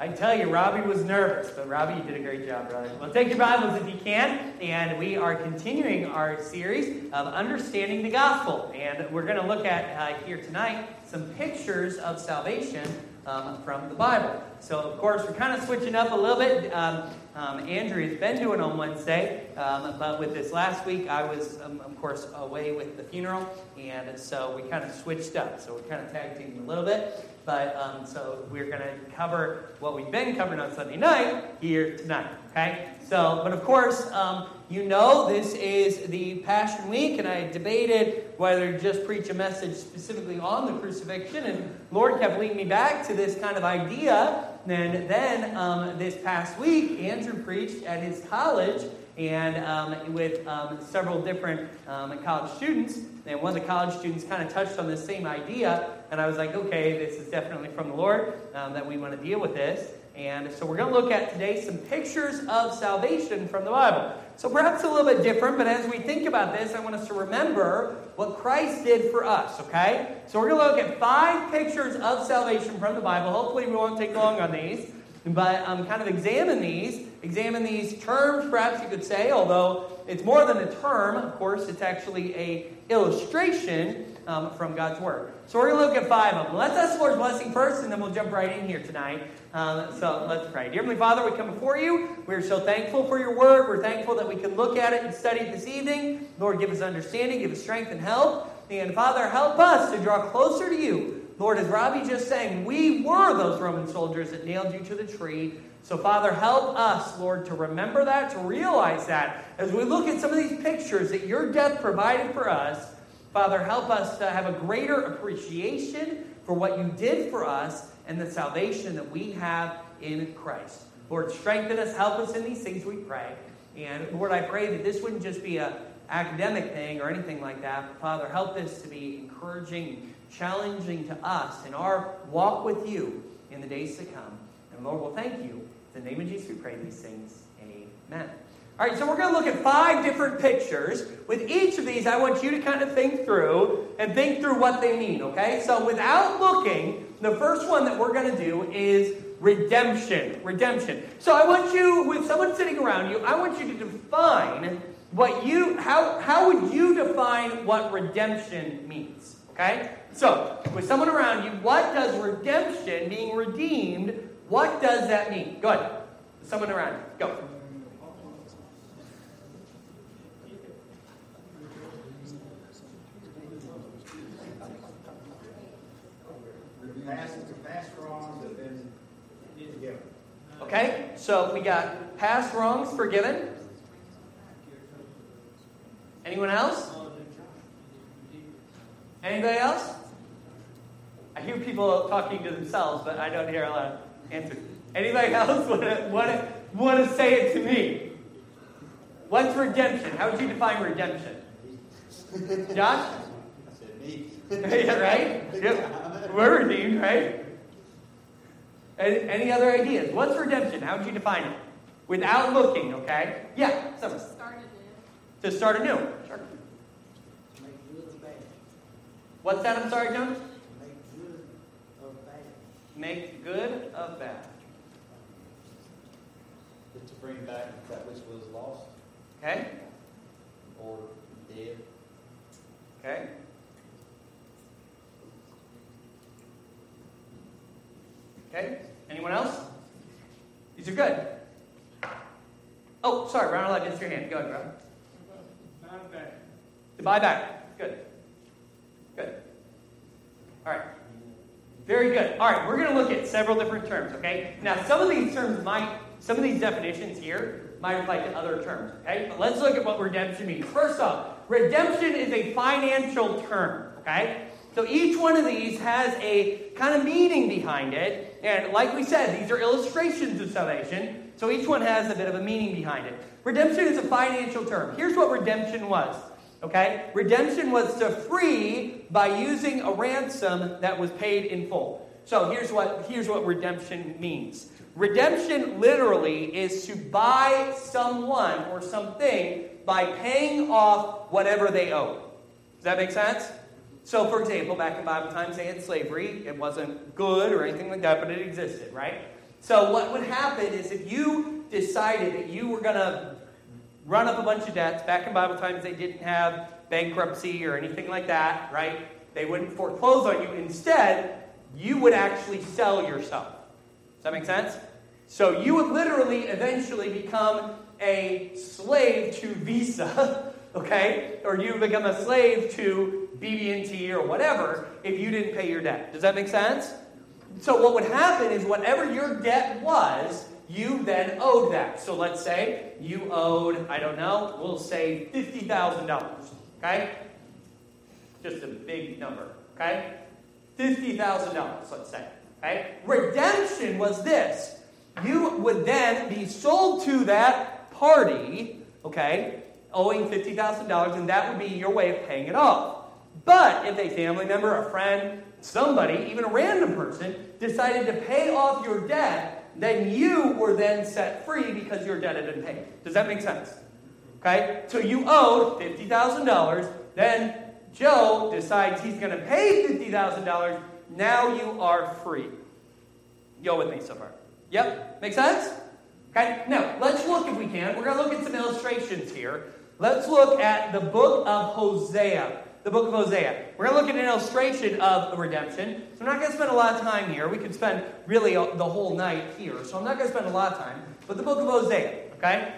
tell you, Robbie was nervous, but Robbie, you did a great job, brother. Well, take your Bibles if you can, and we are continuing our series of understanding the gospel. And we're going to look at here tonight some pictures of salvation from the Bible. So, of course, we're kind of switching up a little bit. Andrew has been doing on Wednesday, but with this last week, I was, of course, away with the funeral, and so we kind of switched up. So we're kind of tag teaming a little bit. But so we're going to cover what we've been covering on Sunday night here tonight, okay? So, but of course, you know this is the Passion Week, and I debated whether to just preach a message specifically on the crucifixion, and Lord kept leading me back to this kind of idea. And then this past week, Andrew preached at his college, and with several different college students, and one of the college students kind of touched on this same idea, and I was like, okay, this is definitely from the Lord, that we want to deal with this. And so we're going to look at today some pictures of salvation from the Bible. So perhaps a little bit different, but as we think about this, I want us to remember what Christ did for us, okay? So we're going to look at 5 pictures of salvation from the Bible. Hopefully we won't take long on these, but kind of examine these terms, perhaps you could say, although it's more than a term, of course, it's actually a illustration from God's Word. So we're going to look at 5 of them. Let's ask the Lord's blessing first, and then we'll jump right in here tonight. So let's pray. Dear Heavenly Father, we come before you. We're so thankful for your Word. We're thankful that we can look at it and study it this evening. Lord, give us understanding, give us strength and help. And Father, help us to draw closer to you. Lord, as Robbie just sang, we were those Roman soldiers that nailed you to the tree. So, Father, help us, Lord, to remember that, to realize that. As we look at some of these pictures that your death provided for us, Father, help us to have a greater appreciation for what you did for us and the salvation that we have in Christ. Lord, strengthen us, help us in these things, we pray. And, Lord, I pray that this wouldn't just be an academic thing or anything like that. But, Father, help this to be encouraging, challenging to us in our walk with you in the days to come. And, Lord, we'll thank you. In the name of Jesus, we pray these things. Amen. All right, so we're going to look at 5 different pictures. With each of these, I want you to kind of think through what they mean, okay? So without looking, the first one that we're going to do is redemption. Redemption. So I want you, with someone sitting around you, I want you to define how would you define what redemption means, okay? So, with someone around you, what does redemption, being redeemed, what does that mean? Go ahead. Someone around you. Go. Past wrongs have been forgiven. Okay, so we got past wrongs forgiven. Anyone else? Anybody else? I hear people talking to themselves, but I don't hear a lot of answers. Anybody else want to say it to me? What's redemption? How would you define redemption? Josh? I said me. Yeah, right? Yep. We're redeemed, right? Any other ideas? What's redemption? How would you define it? Without looking, okay? Yeah, someone. To start anew. Sure. Make good of bad. What's that? I'm sorry, John? Make good of bad. Make good of bad. To bring back that which was lost Okay? or dead. Okay? Okay? Anyone else? These are good. Oh, sorry, Ronald, I missed your hand. Go ahead, brother. To buy back. Good. Good. All right. Very good. All right, we're going to look at several different terms, okay? Now, some of these definitions here might apply to other terms, okay? But let's look at what redemption means. First off, redemption is a financial term, okay? So each one of these has a kind of meaning behind it. And like we said, these are illustrations of salvation. So each one has a bit of a meaning behind it. Redemption is a financial term. Here's what redemption was. Okay? Redemption was to free by using a ransom that was paid in full. So here's what redemption means. Redemption literally is to buy someone or something by paying off whatever they owe. Does that make sense? So, for example, back in Bible times, they had slavery. It wasn't good or anything like that, but it existed, right? So what would happen is if you decided that you were going to run up a bunch of debts, back in Bible times they didn't have bankruptcy or anything like that, right? They wouldn't foreclose on you. Instead, you would actually sell yourself. Does that make sense? So you would literally eventually become a slave to Visa, okay? Or you become a slave to BB&T or whatever if you didn't pay your debt. Does that make sense? So what would happen is whatever your debt was, you then owed that. So let's say you owed, I don't know, we'll say $50,000, okay? Just a big number, okay? $50,000, let's say, okay? Redemption was this. You would then be sold to that party, okay, owing $50,000, and that would be your way of paying it off. But if a family member, a friend, somebody, even a random person, decided to pay off your debt, then you were then set free because your debt had been paid. Does that make sense? Okay? So you owed $50,000, then Joe decides he's going to pay $50,000. Now you are free. Go with me so far. Yep? Make sense? Okay? Now, let's look if we can. We're going to look at some illustrations here. Let's look at the book of Hosea. The book of Hosea. We're going to look at an illustration of redemption. So I'm not going to spend a lot of time here. We could spend really the whole night here. So I'm not going to spend a lot of time. But the book of Hosea. Okay?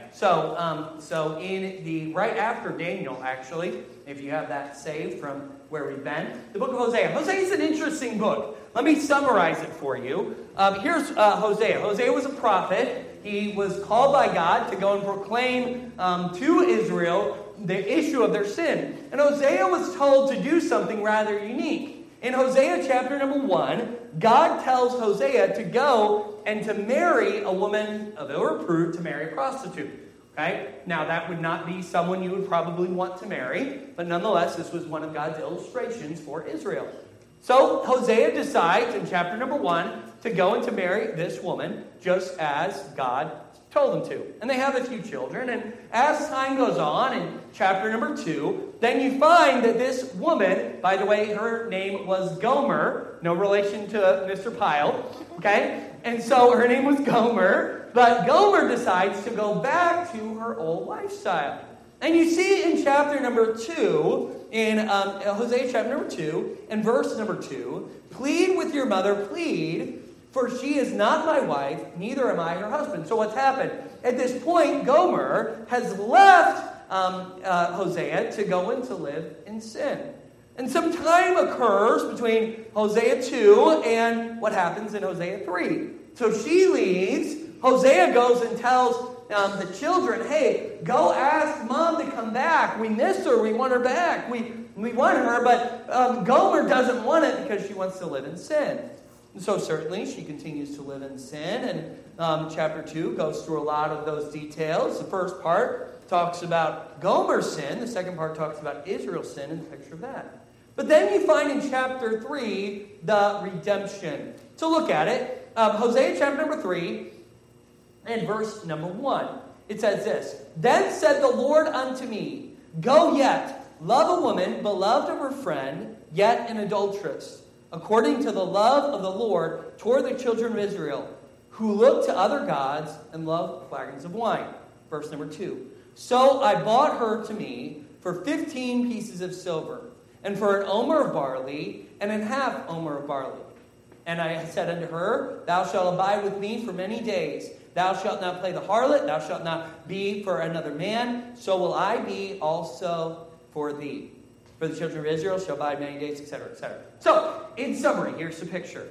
So in the right after Daniel, actually, if you have that saved from where we've been, the book of Hosea. Hosea is an interesting book. Let me summarize it for you. Here's Hosea. Hosea was a prophet. He was called by God to go and proclaim to Israel the issue of their sin. And Hosea was told to do something rather unique. In Hosea chapter number 1, God tells Hosea to go and to marry a woman of ill repute, to marry a prostitute. Okay? Now, that would not be someone you would probably want to marry, but nonetheless, this was one of God's illustrations for Israel. So, Hosea decides in chapter number 1 to go and to marry this woman, just as God told him to. And they have a few children, and as time goes on, in chapter number 2, then you find that this woman, by the way, her name was Gomer, no relation to Mr. Pyle, okay? And so her name was Gomer, but Gomer decides to go back to her old lifestyle. And you see in chapter number 2, in Hosea chapter number 2, and verse number 2, plead with your mother, plead, for she is not my wife, neither am I her husband. So what's happened? At this point, Gomer has left Hosea to go and to live in sin. And some time occurs between Hosea 2 and what happens in Hosea 3. So she leaves. Hosea goes and tells the children, hey, go ask Mom to come back. We miss her. We want her back. We want her, but Gomer doesn't want it because she wants to live in sin. And so certainly she continues to live in sin. And chapter 2 goes through a lot of those details. The first part talks about Gomer's sin. The second part talks about Israel's sin and the picture of that. But then you find in chapter 3 the redemption. So look at it. Hosea chapter number 3 and verse number 1. It says this, then said the Lord unto me, go yet, love a woman, beloved of her friend, yet an adulteress, according to the love of the Lord toward the children of Israel, who look to other gods and love flagons of wine. Verse number 2. So I bought her to me for 15 pieces of silver, and for an omer of barley, and an half omer of barley. And I said unto her, thou shalt abide with me for many days. Thou shalt not play the harlot, thou shalt not be for another man, so will I be also for thee. For the children of Israel shall abide many days, etc., etc. So, in summary, here's the picture.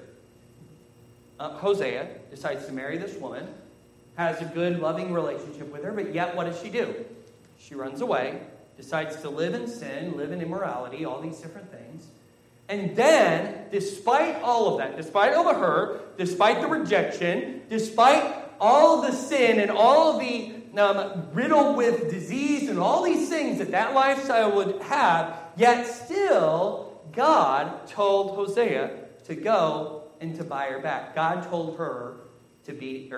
Hosea decides to marry this woman, has a good, loving relationship with her, but yet what does she do? She runs away, decides to live in sin, live in immorality, all these different things. And then, despite all of that, despite all the hurt, despite the rejection, despite all of the sin and all of the riddled with disease and all these things that lifestyle would have, yet still, God told Hosea to go and to buy her back. God told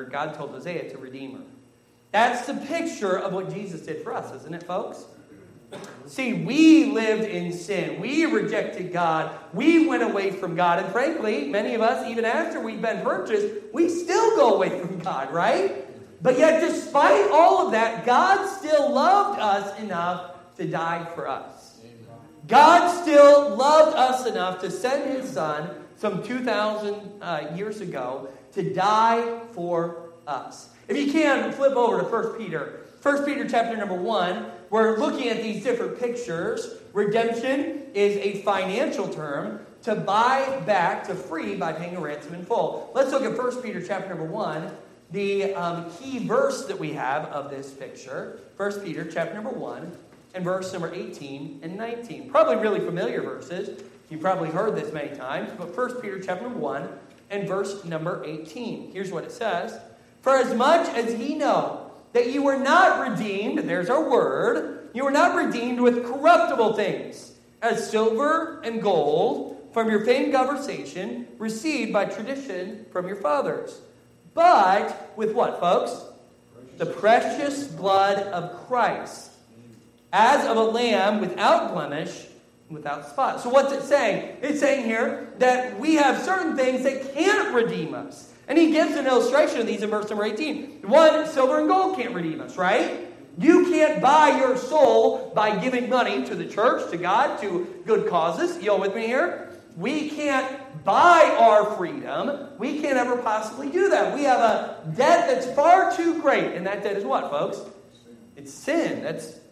Hosea to redeem her. That's the picture of what Jesus did for us, isn't it, folks? See, we lived in sin. We rejected God. We went away from God. And frankly, many of us, even after we've been purchased, we still go away from God, right? But yet, despite all of that, God still loved us enough to die for us. God still loved us enough to send His Son some 2,000 years ago to die for us. If you can, flip over to 1 Peter. 1 Peter chapter number 1. We're looking at these different pictures. Redemption is a financial term to buy back, to free by paying a ransom in full. Let's look at 1 Peter chapter number 1. The key verse that we have of this picture. 1 Peter chapter number 1 and verse number 18 and 19. Probably really familiar verses. You've probably heard this many times. But 1 Peter chapter number 1 and verse number 18. Here's what it says. For as much as ye know that you were not redeemed, there's our word, you were not redeemed with corruptible things, as silver and gold, from your vain conversation, received by tradition from your fathers. But with what, folks? The precious blood of Christ, as of a lamb without blemish, without spot. So what's it saying? It's saying here that we have certain things that can't redeem us. And he gives an illustration of these in verse number 18. One, silver and gold can't redeem us, right? You can't buy your soul by giving money to the church, to God, to good causes. You all with me here? We can't buy our freedom. We can't ever possibly do that. We have a debt that's far too great. And that debt is what, folks? It's sin.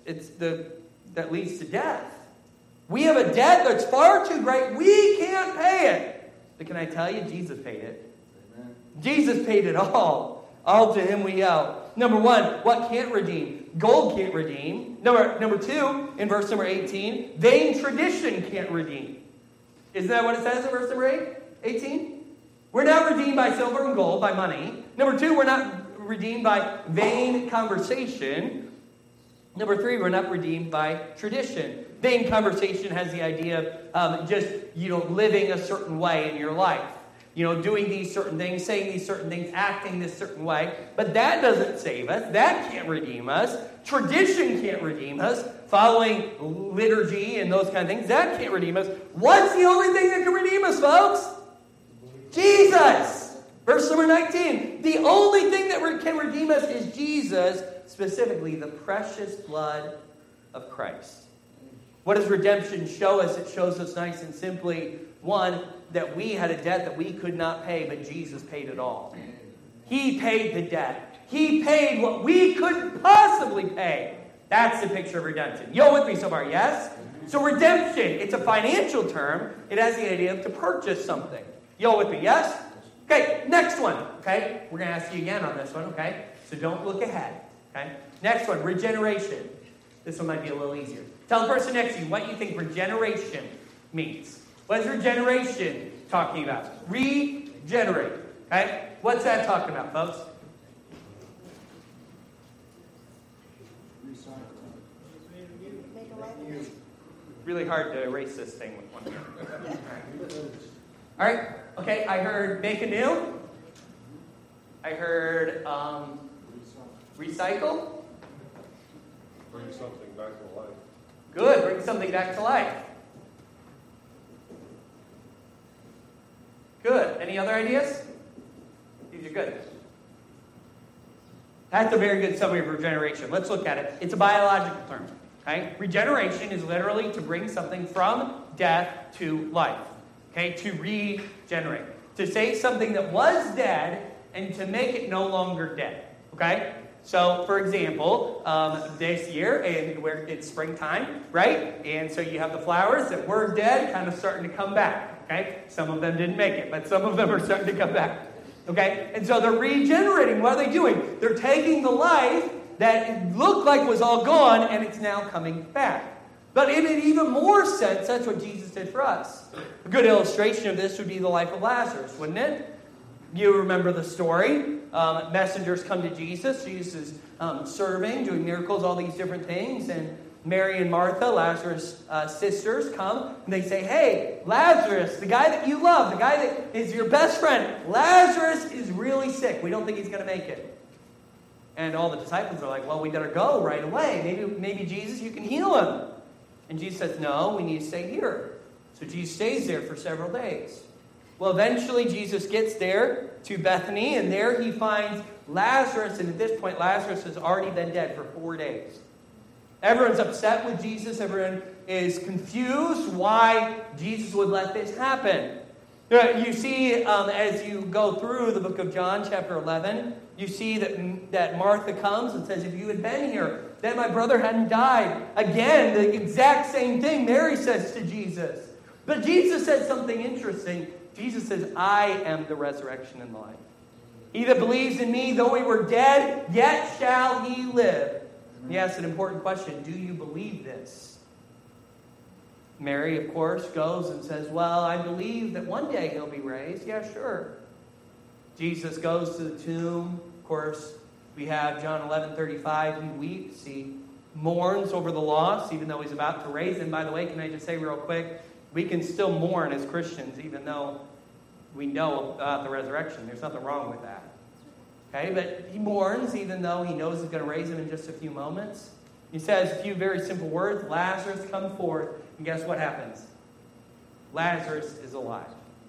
That leads to death. We have a debt that's far too great. We can't pay it. But can I tell you, Jesus paid it. Amen. Jesus paid it all. All to Him we owe. Number one, what can't redeem? Gold can't redeem. Number two, in verse number 18, vain tradition can't redeem. Isn't that what it says in verse number 18? We're not redeemed by silver and gold, by money. Number two, we're not redeemed by vain conversation. Number three, we're not redeemed by tradition. Vain conversation has the idea of just, living a certain way in your life. Doing these certain things, saying these certain things, acting this certain way. But that doesn't save us. That can't redeem us. Tradition can't redeem us. Following liturgy and those kind of things, that can't redeem us. What's the only thing that can redeem us, folks? Jesus. Verse number 19. The only thing that can redeem us is Jesus, specifically the precious blood of Christ. What does redemption show us? It shows us nice and simply, one, that we had a debt that we could not pay, but Jesus paid it all. He paid the debt. He paid what we couldn't possibly pay. That's the picture of redemption. You all with me so far, yes? So redemption, it's a financial term. It has the idea of to purchase something. You all with me, yes? Okay, next one. Okay, we're going to ask you again on this one, okay? So don't look ahead, okay? Next one, regeneration. This one might be a little easier. Tell the person next to you what you think regeneration means. What is regeneration talking about? Regenerate. Okay? What's that talking about, folks? Really hard to erase this thing with one hand. All right. Okay, I heard make anew. I heard recycle. Bring something back to life. Good. Bring something back to life. Good. Any other ideas? These are good. That's a very good summary of regeneration. Let's look at it. It's a biological term. Okay? Regeneration is literally to bring something from death to life. Okay? To regenerate. To take something that was dead and to make it no longer dead. Okay? So, for example, this year, and it's springtime, right? And so you have the flowers that were dead kind of starting to come back. Okay? Some of them didn't make it, but some of them are starting to come back. Okay? And so they're regenerating. What are they doing? They're taking the life that it looked like was all gone, and it's now coming back. But in an even more sense, that's what Jesus did for us. A good illustration of this would be the life of Lazarus, wouldn't it? You remember the story. Messengers come to Jesus. Jesus is serving, doing miracles, all these different things. And Mary and Martha, Lazarus' sisters, come. And they say, hey, Lazarus, the guy that you love, the guy that is your best friend, Lazarus is really sick. We don't think he's going to make it. And all the disciples are like, well, we better go right away. Maybe Jesus, you can heal him. And Jesus says, no, we need to stay here. So Jesus stays there for several days. Well, eventually Jesus gets there to Bethany, and there he finds Lazarus. And at this point, Lazarus has already been dead for 4 days. Everyone's upset with Jesus. Everyone is confused why Jesus would let this happen. You see, as you go through the book of John, chapter 11, you see that Martha comes and says, if you had been here, then my brother hadn't died. Again, the exact same thing Mary says to Jesus. But Jesus said something interesting. Jesus says, I am the resurrection and the life. He that believes in me, though he were dead, yet shall he live. He asks an important question. Do you believe this? Mary, of course, goes and says, well, I believe that one day he'll be raised. Yeah, sure. Jesus goes to the tomb. Of course, we have John 11:35. He weeps. He mourns over the loss, even though he's about to raise him. By the way, can I just say real quick, we can still mourn as Christians, even though we know about the resurrection. There's nothing wrong with that. Okay, but he mourns, even though he knows he's going to raise him in just a few moments. He says a few very simple words, Lazarus, come forth. And guess what happens? Lazarus is alive.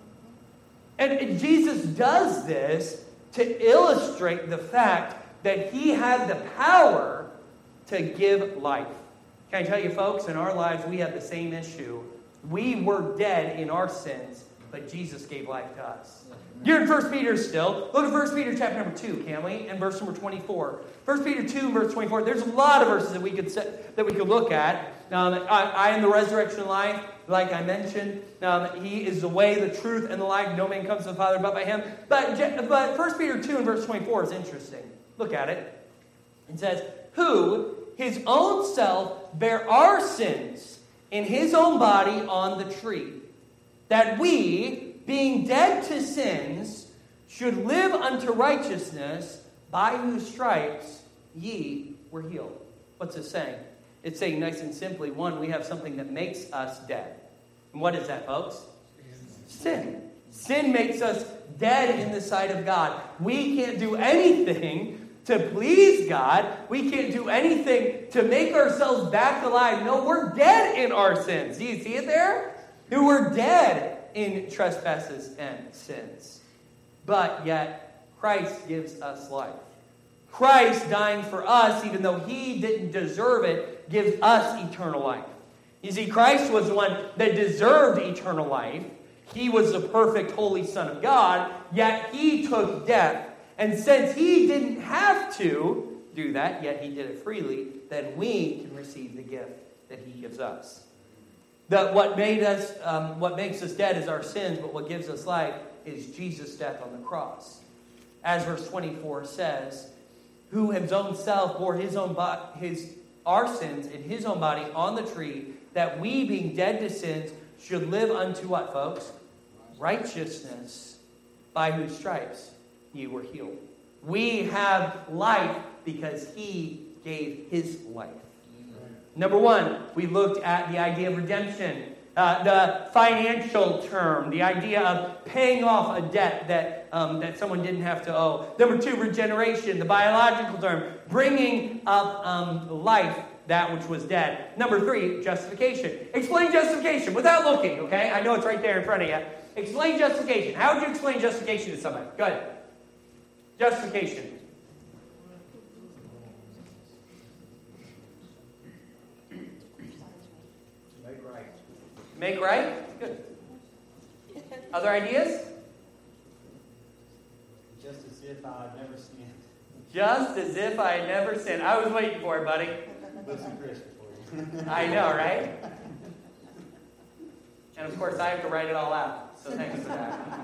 And Jesus does this to illustrate the fact that he had the power to give life. Can I tell you, folks, in our lives, we have the same issue. We were dead in our sins, but Jesus gave life to us. You're in 1 Peter still. Look at 1 Peter chapter number 2, can we? And verse number 24. 1 Peter 2, verse 24. There's a lot of verses that we could look at. I am the resurrection and life, like I mentioned. He is the way, the truth, and the life. No man comes to the Father but by him. But 1 Peter 2 and verse 24 is interesting. Look at it. It says, who his own self bare our sins in his own body on the tree, that we, being dead to sins, should live unto righteousness, by whose stripes ye were healed. What's it saying? It's saying nice and simply, one, we have something that makes us dead. And what is that, folks? Sin. Sin makes us dead in the sight of God. We can't do anything to please God. We can't do anything to make ourselves back alive. No, we're dead in our sins. Do you see it there? We're dead in trespasses and sins. But yet, Christ gives us life. Christ dying for us, even though he didn't deserve it, gives us eternal life. You see, Christ was the one that deserved eternal life. He was the perfect, holy Son of God, yet he took death. And since he didn't have to do that, yet he did it freely, then we can receive the gift that he gives us. What makes us dead is our sins, but what gives us life is Jesus' death on the cross. As verse 24 says, who his own self bore our sins in his own body on the tree, that we, being dead to sins, should live unto what, folks? Righteousness, by whose stripes ye were healed. We have life because he gave his life. Number one, we looked at the idea of redemption, the financial term, the idea of paying off a debt that someone didn't have to owe. Number two, regeneration, the biological term, bringing up life, that which was dead. Number three, justification. Explain justification without looking, okay? I know it's right there in front of you. Explain justification. How would you explain justification to somebody? Go ahead. Justification. Make right? Good. Other ideas? Just as if I had never sinned. Just as if I had never sinned. I was waiting for it, buddy. Listen, Christian for you. I know, right? And of course, I have to write it all out. So thanks for that.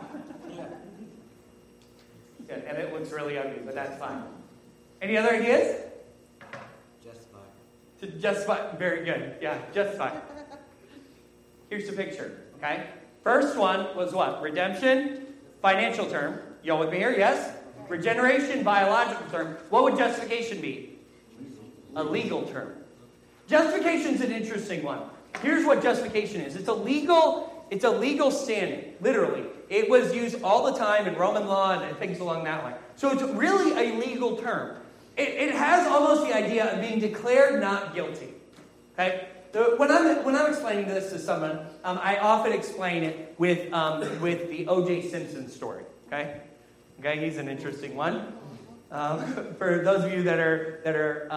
Good. And it looks really ugly, but that's fine. Any other ideas? Justify. Justify. Very good. Yeah, justify. Here's the picture, okay? First one was what? Redemption, financial term. Y'all with me here? Yes? Regeneration, biological term. What would justification be? A legal term. Justification is an interesting one. Here's what justification is. It's a legal standing, literally. It was used all the time in Roman law and things along that line. So it's really a legal term. it has almost the idea of being declared not guilty. Okay? When I'm explaining this to someone, I often explain it with the O.J. Simpson story. Okay, he's an interesting one. For those of you that are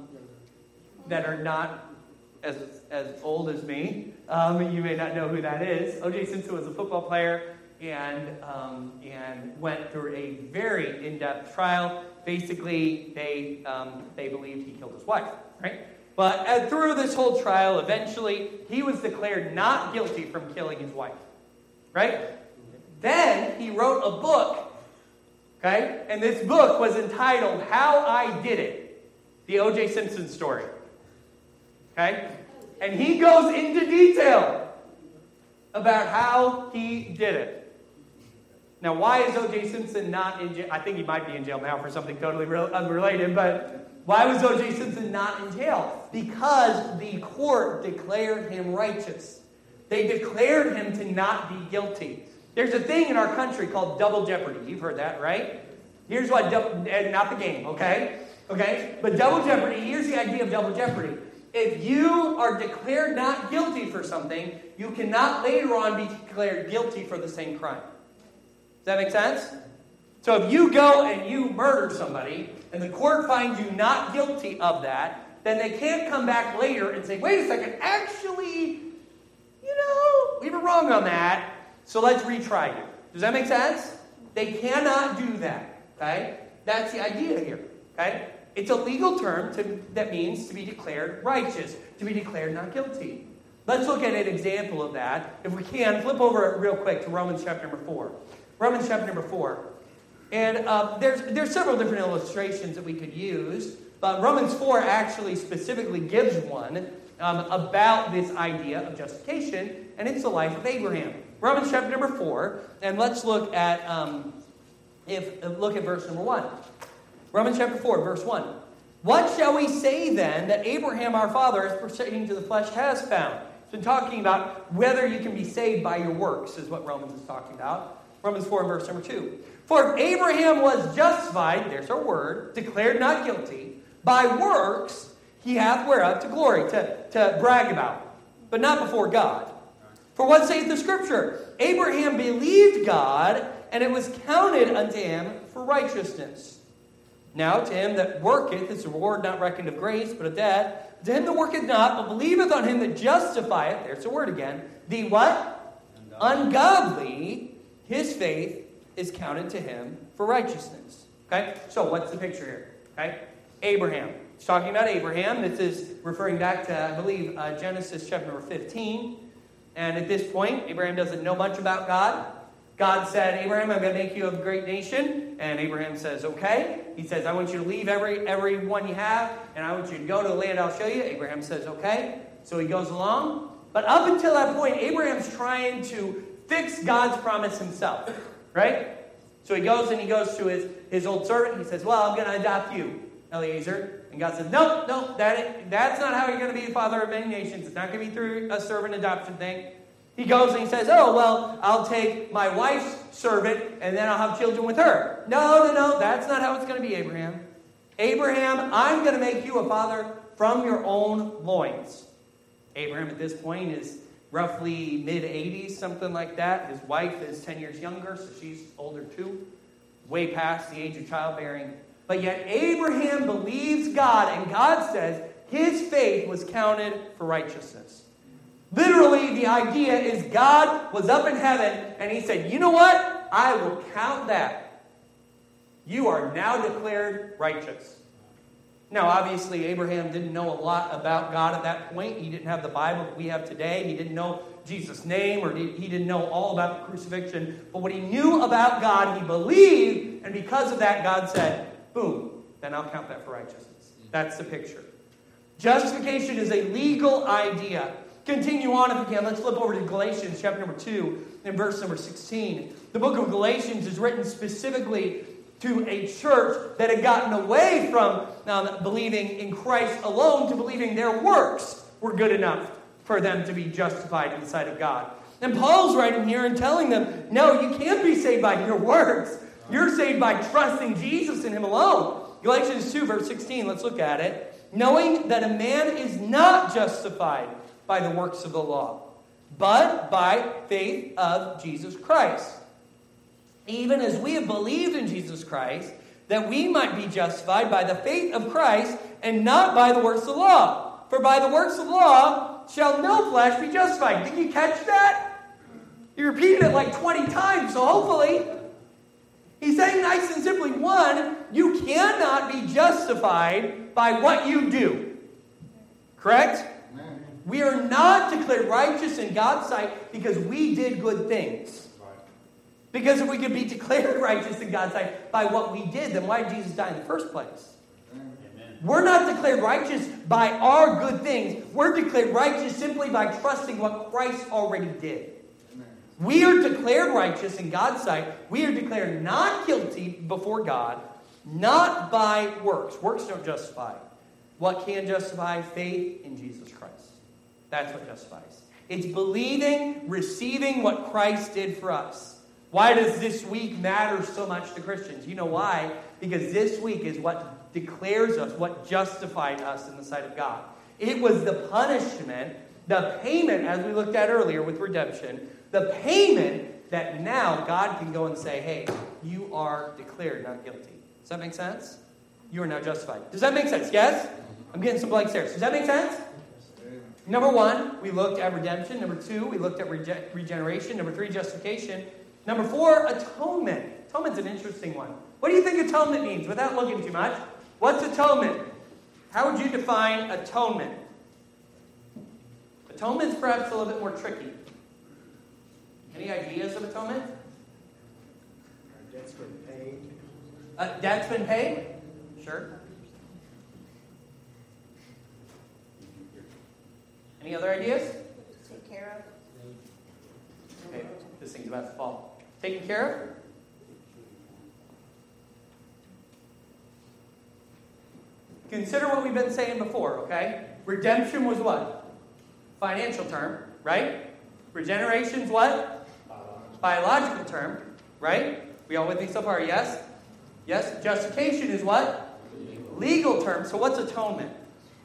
not as old as me, you may not know who that is. O.J. Simpson was a football player and went through a very in-depth trial. Basically, they believed he killed his wife, right? But through this whole trial, eventually, he was declared not guilty from killing his wife, right? Then he wrote a book, okay? And this book was entitled How I Did It, the O.J. Simpson story, okay? And he goes into detail about how he did it. Now, why is O.J. Simpson not in jail? I think he might be in jail now for something totally unrelated, but why was O.J. Simpson not in jail? Because the court declared him righteous. They declared him to not be guilty. There's a thing in our country called double jeopardy. You've heard that, right? Here's what, not the game, okay? Okay? But double jeopardy, here's the idea of double jeopardy. If you are declared not guilty for something, you cannot later on be declared guilty for the same crime. Does that make sense? So if you go and you murder somebody, and the court finds you not guilty of that, then they can't come back later and say, wait a second, actually, we were wrong on that, so let's retry you. Does that make sense? They cannot do that, okay? That's the idea here, okay? It's a legal term that means to be declared righteous, to be declared not guilty. Let's look at an example of that. If we can, flip over real quick to Romans chapter number 4. Romans chapter number 4. And there's several different illustrations that we could use, but Romans 4 actually specifically gives one about this idea of justification, and it's the life of Abraham. Romans chapter number 4, and let's look at verse number 1. Romans chapter 4, verse 1. What shall we say then that Abraham our father, as pertaining to the flesh, has found? It's been talking about whether you can be saved by your works, is what Romans is talking about. Romans 4, verse number 2. For if Abraham was justified, there's our word, declared not guilty, by works he hath whereof to glory, to brag about, but not before God. For what saith the Scripture? Abraham believed God, and it was counted unto him for righteousness. Now to him that worketh is the reward not reckoned of grace, but of debt. To him that worketh not, but believeth on him that justifieth, there's the word again, the what? Ungodly, his faith is counted to him for righteousness. Okay? So what's the picture here? Okay? Abraham. It's talking about Abraham. This is referring back to, I believe, Genesis chapter number 15. And at this point, Abraham doesn't know much about God. God said, Abraham, I'm going to make you a great nation. And Abraham says, okay. He says, I want you to leave every one you have, and I want you to go to the land I'll show you. Abraham says, okay. So he goes along. But up until that point, Abraham's trying to fix God's promise himself. Right? So he goes to his old servant. He says, well, I'm going to adopt you, Eliezer. And God says, no, that's not how you're going to be the father of many nations. It's not going to be through a servant adoption thing. He goes and he says, oh, well, I'll take my wife's servant and then I'll have children with her. No, that's not how it's going to be, Abraham. Abraham, I'm going to make you a father from your own loins. Abraham at this point is roughly mid-80s, something like that. His wife is 10 years younger, so she's older too, way past the age of childbearing. But yet Abraham believes God, and God says his faith was counted for righteousness. Literally, the idea is God was up in heaven, and he said, you know what? I will count that. You are now declared righteous. Now, obviously, Abraham didn't know a lot about God at that point. He didn't have the Bible that we have today. He didn't know Jesus' name, or he didn't know all about the crucifixion. But what he knew about God, he believed, and because of that, God said, boom, then I'll count that for righteousness. That's the picture. Justification is a legal idea. Continue on if we can. Let's flip over to Galatians chapter number 2 and verse number 16. The book of Galatians is written specifically to a church that had gotten away from believing in Christ alone to believing their works were good enough for them to be justified in the sight of God. And Paul's writing here and telling them, no, you can't be saved by your works. You're saved by trusting Jesus and him alone. Galatians 2, verse 16, let's look at it. Knowing that a man is not justified by the works of the law, but by faith of Jesus Christ. Even as we have believed in Jesus Christ, that we might be justified by the faith of Christ and not by the works of the law. For by the works of the law shall no flesh be justified. Did you catch that? He repeated it like 20 times, so hopefully. He's saying nice and simply, one, you cannot be justified by what you do. Correct? Amen. We are not declared righteous in God's sight because we did good things. Because if we could be declared righteous in God's sight by what we did, then why did Jesus die in the first place? Amen. We're not declared righteous by our good things. We're declared righteous simply by trusting what Christ already did. Amen. We are declared righteous in God's sight. We are declared not guilty before God, not by works. Works don't justify. What can justify? Faith in Jesus Christ. That's what justifies. It's believing, receiving what Christ did for us. Why does this week matter so much to Christians? You know why? Because this week is what declares us, what justified us in the sight of God. It was the punishment, the payment, as we looked at earlier with redemption, the payment that now God can go and say, hey, you are declared not guilty. Does that make sense? You are now justified. Does that make sense? Yes? I'm getting some blank stares. Does that make sense? Number one, we looked at redemption. Number two, we looked at regeneration. Number three, justification. Number four, atonement. Atonement's an interesting one. What do you think atonement means? Without looking too much, what's atonement? How would you define atonement? Atonement's perhaps a little bit more tricky. Any ideas of atonement? Our debt's been paid. Debt's been paid? Sure. Any other ideas? Take care of. Okay, this thing's about to fall. Taken care of? Consider what we've been saying before, okay? Redemption was what? Financial term, right? Regeneration's what? Biological term, right? We all with me so far, yes? Yes? Justification is what? Legal term. So what's atonement?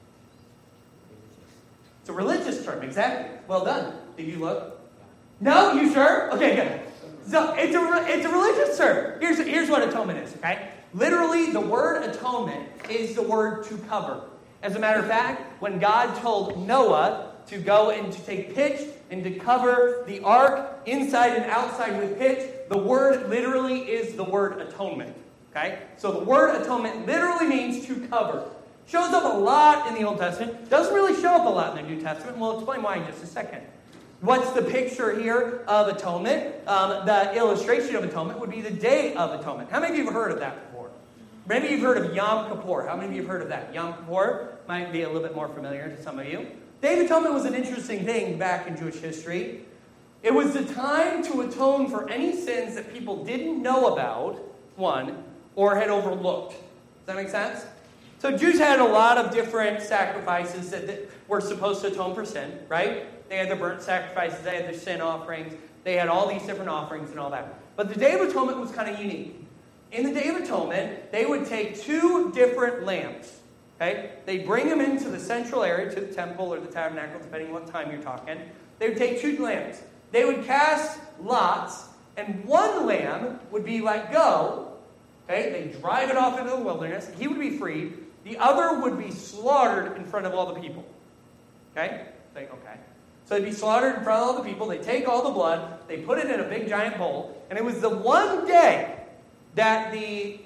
It's a religious term, exactly. Well done. Did you look? No? You sure? Okay, good. So it's a religious term. Here's what atonement is, okay? Literally, the word atonement is the word to cover. As a matter of fact, when God told Noah to go and to take pitch and to cover the ark inside and outside with pitch, the word literally is the word atonement, okay? So the word atonement literally means to cover. Shows up a lot in the Old Testament. Doesn't really show up a lot in the New Testament. We'll explain why in just a second. What's the picture here of atonement? The illustration of atonement would be the Day of Atonement. How many of you have heard of that before? Maybe you've heard of Yom Kippur. How many of you have heard of that? Yom Kippur might be a little bit more familiar to some of you. Day of Atonement was an interesting thing back in Jewish history. It was the time to atone for any sins that people didn't know about, one, or had overlooked. Does that make sense? So Jews had a lot of different sacrifices that were supposed to atone for sin, right? They had the burnt sacrifices, they had their sin offerings, they had all these different offerings and all that. But the Day of Atonement was kind of unique. In the Day of Atonement, they would take two different lambs, okay? They bring them into the central area, to the temple or the tabernacle, depending on what time you're talking. They would take two lambs. They would cast lots, and one lamb would be let go, okay? They drive it off into the wilderness. He would be freed. The other would be slaughtered in front of all the people, okay? Okay. So they'd be slaughtered in front of all the people. They take all the blood. They put it in a big giant bowl. And it was the one day that the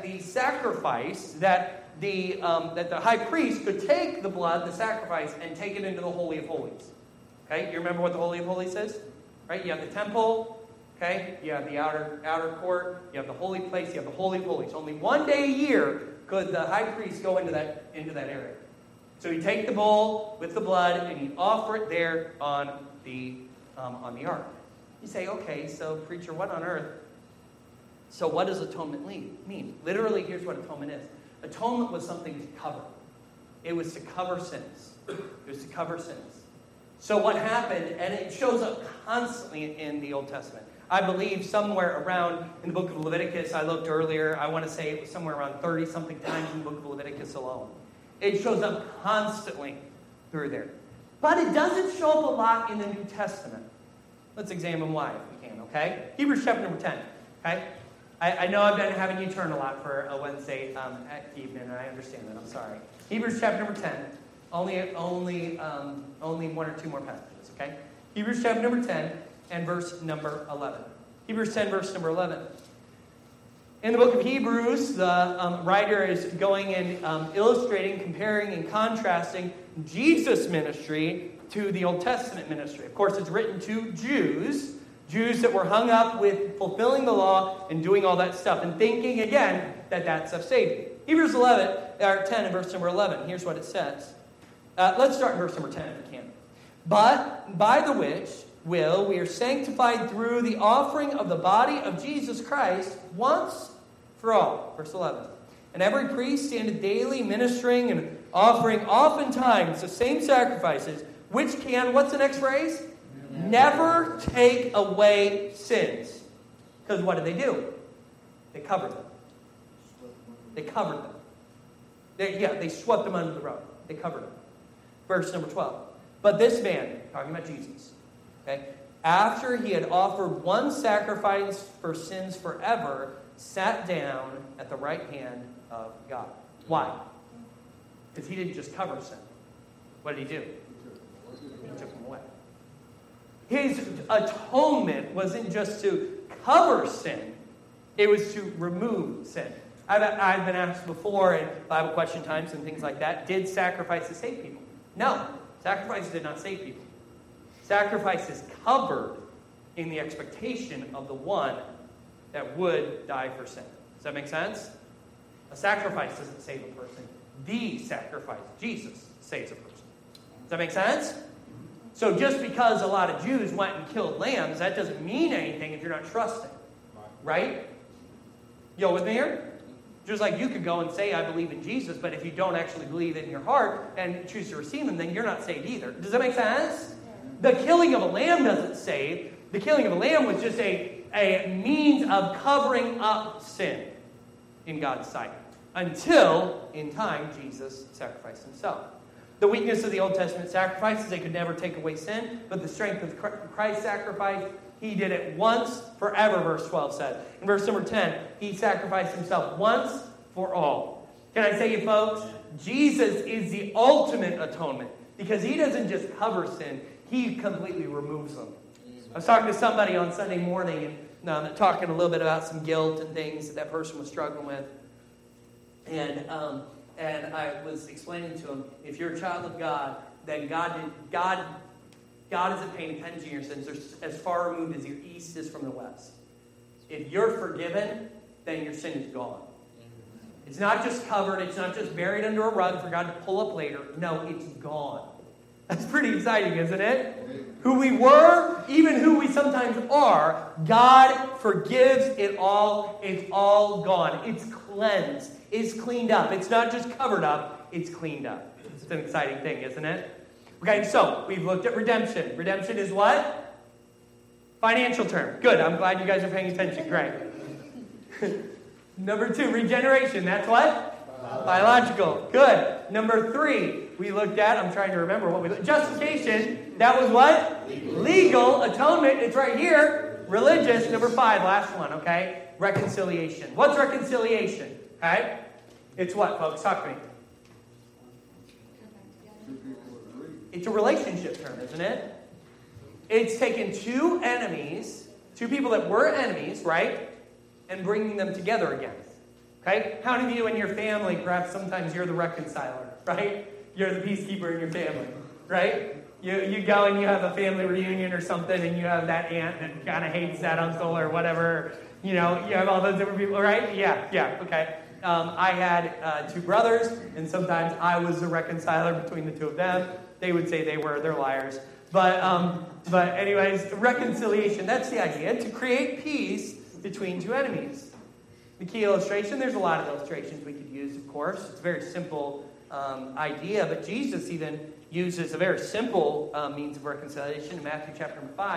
sacrifice, that the high priest could take the blood, the sacrifice, and take it into the Holy of Holies. Okay, you remember what the Holy of Holies is? Right? You have the temple. Okay, you have the outer court. You have the holy place. You have the Holy of Holies. Only one day a year could the high priest go into that area. So he'd take the bowl with the blood and he'd offer it there on the ark. You say, okay, so preacher, what on earth? So what does atonement mean? Literally, here's what atonement is. Atonement was something to cover. It was to cover sins. It was to cover sins. So what happened, and it shows up constantly in the Old Testament. I believe somewhere around in the book of Leviticus, I looked earlier, I want to say it was somewhere around 30-something times in the book of Leviticus alone. It shows up constantly through there. But it doesn't show up a lot in the New Testament. Let's examine why if we can, okay? Hebrews chapter number 10, okay? I know I've been having you turn a lot for a Wednesday evening, and I understand that. I'm sorry. Hebrews chapter number 10. Only one or two more passages, okay? Hebrews chapter number 10 and verse number 11. Hebrews 10, verse number 11. In the book of Hebrews, the writer is going and illustrating, comparing, and contrasting Jesus' ministry to the Old Testament ministry. Of course, it's written to Jews that were hung up with fulfilling the law and doing all that stuff, and thinking, again, that stuff saved you. Hebrews 10 and verse number 11. Here's what it says. Let's start in verse number 10 if we can. But by the which will we are sanctified through the offering of the body of Jesus Christ once for all. Verse 11. And every priest standeth daily ministering and offering oftentimes the same sacrifices, which can, what's the next phrase? Never take away sins. Because what did they do? They covered them. They covered them. They swept them under the rug. They covered them. Verse number 12. But this man, talking about Jesus, okay, after he had offered one sacrifice for sins forever, sat down at the right hand of God. Why? Because he didn't just cover sin. What did he do? He took them away. His atonement wasn't just to cover sin. It was to remove sin. I've been asked before in Bible question times and things like that, did sacrifices save people? No. Sacrifices did not save people. Sacrifices covered in the expectation of the one that would die for sin. Does that make sense? A sacrifice doesn't save a person. The sacrifice, Jesus, saves a person. Does that make sense? So just because a lot of Jews went and killed lambs, that doesn't mean anything if you're not trusting. Right? You all with me here? Just like you could go and say, I believe in Jesus, but if you don't actually believe in your heart and choose to receive him, then you're not saved either. Does that make sense? The killing of a lamb doesn't save. The killing of a lamb was just a means of covering up sin in God's sight. Until, in time, Jesus sacrificed himself. The weakness of the Old Testament sacrifices, they could never take away sin, but the strength of Christ's sacrifice, he did it once forever, verse 12 said. In verse number 10, he sacrificed himself once for all. Can I say to you folks, Jesus is the ultimate atonement because he doesn't just cover sin, he completely removes them. I was talking to somebody on Sunday morning and talking a little bit about some guilt and things that person was struggling with. And I was explaining to him, if you're a child of God, then God isn't paying attention to your sins. They're as far removed as your east is from the west. If you're forgiven, then your sin is gone. It's not just covered. It's not just buried under a rug for God to pull up later. No, it's gone. That's pretty exciting, isn't it? Who we were, even who we sometimes are, God forgives it all. It's all gone. It's cleansed. It's cleaned up. It's not just covered up. It's cleaned up. It's an exciting thing, isn't it? Okay, so we've looked at redemption. Redemption is what? Financial term. Good. I'm glad you guys are paying attention. Great. Number 2, regeneration. That's what? Biological. Good. Number 3, we looked at, I'm trying to remember what we looked at. Justification. That was what? Legal. Atonement. It's right here. Religious. Number 5, last one, okay? Reconciliation. What's reconciliation? Okay? It's what, folks? Talk to me. It's a relationship term, isn't it? It's taking two people that were enemies, right? And bringing them together again. Okay? How many of you in your family, perhaps sometimes you're the reconciler, right? You're the peacekeeper in your family, right? You go and you have a family reunion or something and you have that aunt that kind of hates that uncle or whatever. You know, you have all those different people, right? Yeah, okay. I had 2 brothers, and sometimes I was the reconciler between the 2 of them. They would say they're liars. But anyways, reconciliation, that's the idea, to create peace between 2 enemies. The key illustration, there's a lot of illustrations we could use, of course. It's a very simple idea, but Jesus even uses a very simple means of reconciliation in Matthew chapter 5.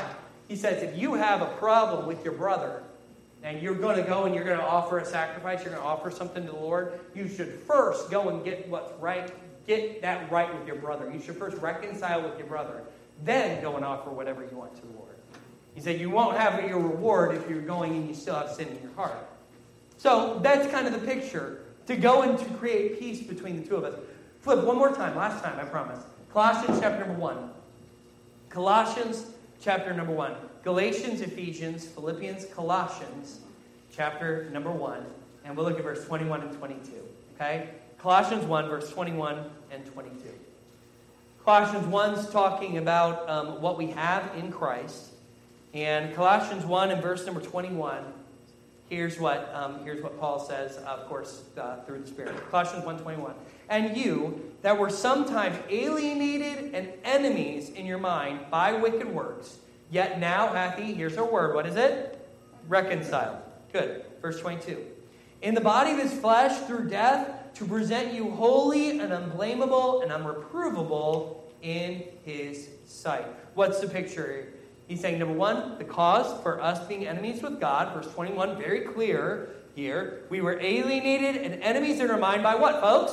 He says, if you have a problem with your brother, and you're going to go and you're going to offer a sacrifice, you're going to offer something to the Lord, you should first go and get what's right, get that right with your brother. You should first reconcile with your brother, then go and offer whatever you want to the Lord. He said you won't have your reward if you're going and you still have sin in your heart. So that's kind of the picture, to go and to create peace between the two of us. Flip one more time, last time, I promise. Colossians chapter number 1. Colossians chapter number 1. Galatians, Ephesians, Philippians, Colossians, chapter number 1. And we'll look at verse 21 and 22. Okay? Colossians 1, verse 21 and 22. Colossians 1's talking about what we have in Christ. And Colossians 1 and verse number 21, here's what Paul says, of course, through the Spirit. Colossians 1:21. And you, that were sometimes alienated and enemies in your mind by wicked works, yet now hath he, here's our word, what is it? Reconciled. Good. Verse 22. In the body of his flesh through death, to present you holy and unblameable and unreprovable in his sight. What's the picture here? He's saying, number one, the cause for us being enemies with God. Verse 21, very clear here. We were alienated and enemies in our mind by what, folks?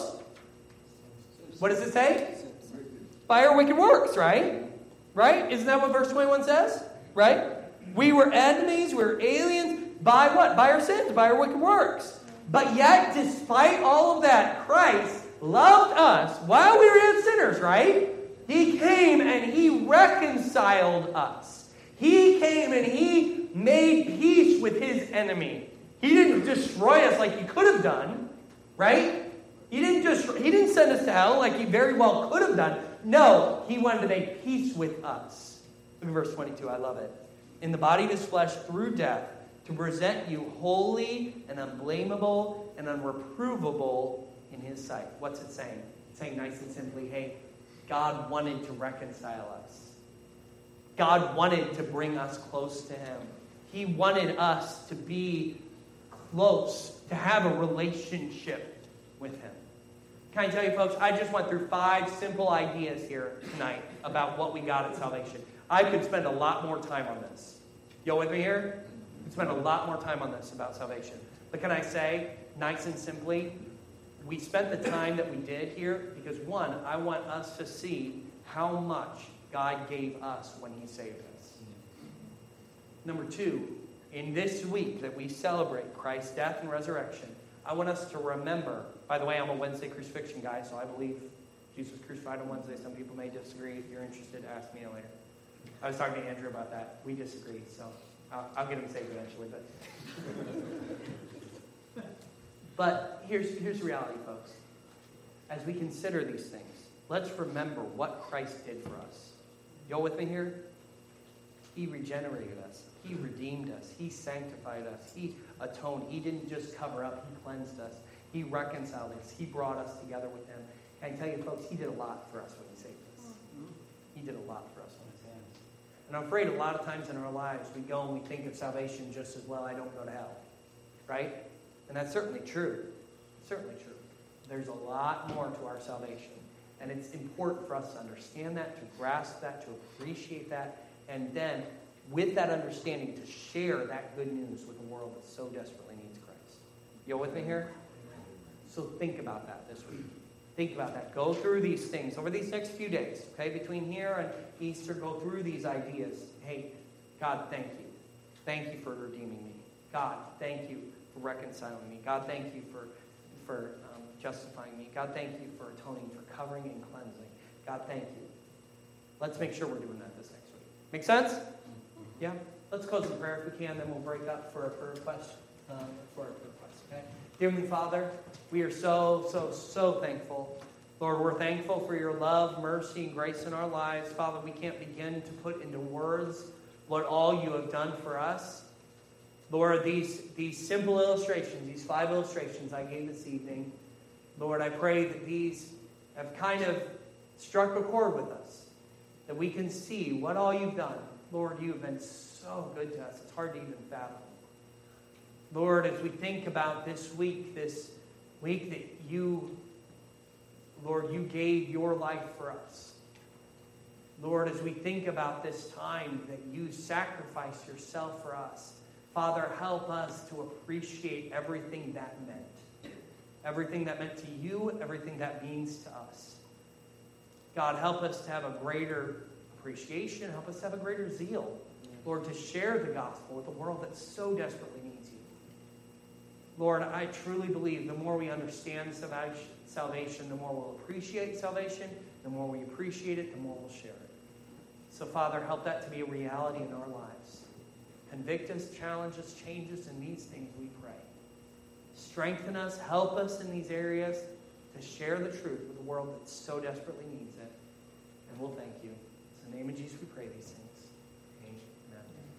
What does it say? By our wicked works, right? Right? Isn't that what verse 21 says? Right? We were enemies, we were aliens by what? By our sins, by our wicked works. But yet, despite all of that, Christ loved us while we were yet sinners, right? He came and he reconciled us. He came and he made peace with his enemy. He didn't destroy us like he could have done, right? He didn't send us to hell like he very well could have done. No, he wanted to make peace with us. Look at verse 22, I love it. In the body of his flesh through death, to present you holy and unblameable and unreprovable in his sight. What's it saying? It's saying nice and simply, hey, God wanted to reconcile us. God wanted to bring us close to him. He wanted us to be close, to have a relationship with him. Can I tell you, folks, I just went through 5 simple ideas here tonight about what we got at salvation. I could spend a lot more time on this. You with me here? I could spend a lot more time on this about salvation. But can I say, nice and simply, we spent the time that we did here because, one, I want us to see how much God gave us when he saved us. Number 2, in this week that we celebrate Christ's death and resurrection, I want us to remember, by the way, I'm a Wednesday crucifixion guy, so I believe Jesus was crucified on Wednesday. Some people may disagree. If you're interested, ask me later. I was talking to Andrew about that. We disagree, so I'll get him saved eventually. But here's the reality, folks. As we consider these things, let's remember what Christ did for us. Y'all with me here? He regenerated us. He redeemed us. He sanctified us. He atoned. He didn't just cover up. He cleansed us. He reconciled us. He brought us together with him. Can I tell you, folks, he did a lot for us when he saved us. He did a lot for us when he saved us. And I'm afraid a lot of times in our lives, we go and we think of salvation just as, well, I don't go to hell. Right? And that's certainly true. Certainly true. There's a lot more to our salvation. And it's important for us to understand that, to grasp that, to appreciate that, and then, with that understanding, to share that good news with a world that so desperately needs Christ. You with me here? So think about that this week. Think about that. Go through these things over these next few days, okay? Between here and Easter, go through these ideas. Hey, God, thank you. Thank you for redeeming me. God, thank you for reconciling me. God, thank you for justifying me. God, thank you for atoning, for covering and cleansing. God, thank you. Let's make sure we're doing that this next week. Make sense? Yeah? Let's close in prayer if we can, then we'll break up for a prayer request. Okay? Dear Heavenly Father, we are so thankful. Lord, we're thankful for your love, mercy, and grace in our lives. Father, we can't begin to put into words, Lord, all you have done for us. Lord, these simple illustrations, these 5 illustrations I gave this evening, Lord, I pray that these have kind of struck a chord with us, that we can see what all you've done. Lord, you have been so good to us. It's hard to even fathom. Lord, as we think about this week that you, Lord, you gave your life for us. Lord, as we think about this time that you sacrificed yourself for us, Father, help us to appreciate everything that meant. Everything that meant to you, everything that means to us. God, help us to have a greater appreciation. Help us to have a greater zeal, Lord, to share the gospel with a world that so desperately needs you. Lord, I truly believe the more we understand salvation, the more we'll appreciate salvation. The more we appreciate it, the more we'll share it. So, Father, help that to be a reality in our lives. Convict us, challenge us, change us in these things, we pray. Strengthen us, help us in these areas to share the truth with a world that so desperately needs it. And we'll thank you. In the name of Jesus, we pray these things. Amen.